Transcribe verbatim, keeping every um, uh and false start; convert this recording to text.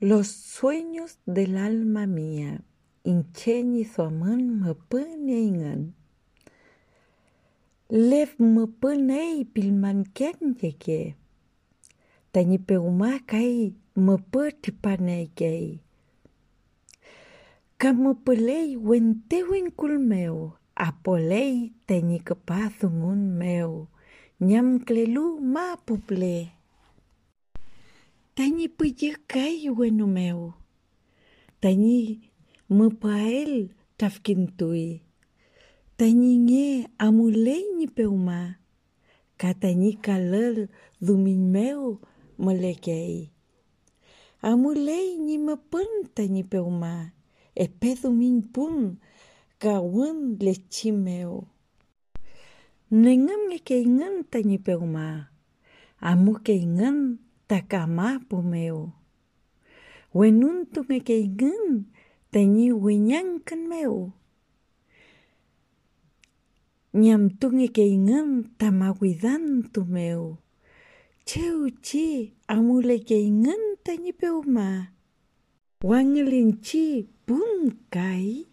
Los sueños del alma mía, incheñi soamân mă pâneingân. Lev mă pânei pilmankenjeke. Tani peuma kai mă păti panekei. Ca mă pălei wentewinkul meu, apolei tani căpathungun meu, nyam clelu ma puple. Tani păjăcai wenu meu, tani mă pael tafkintui, tani nge amulei ni peuma, ca tani calăl dumin meu mă lechei. Amulei ni mă pân tani peuma, e pe dumin pun ca un lechi meu. Nengam nge kei ngân tani peuma, amu kei ngân takama pu meu. Wenun tu nge kei ngân tani wenyangkan meu. Nyam tu nge kei ngân tamawidan tu meu. Cheu chi amule kei ngân tani peuma. Wangelin chi pun kai.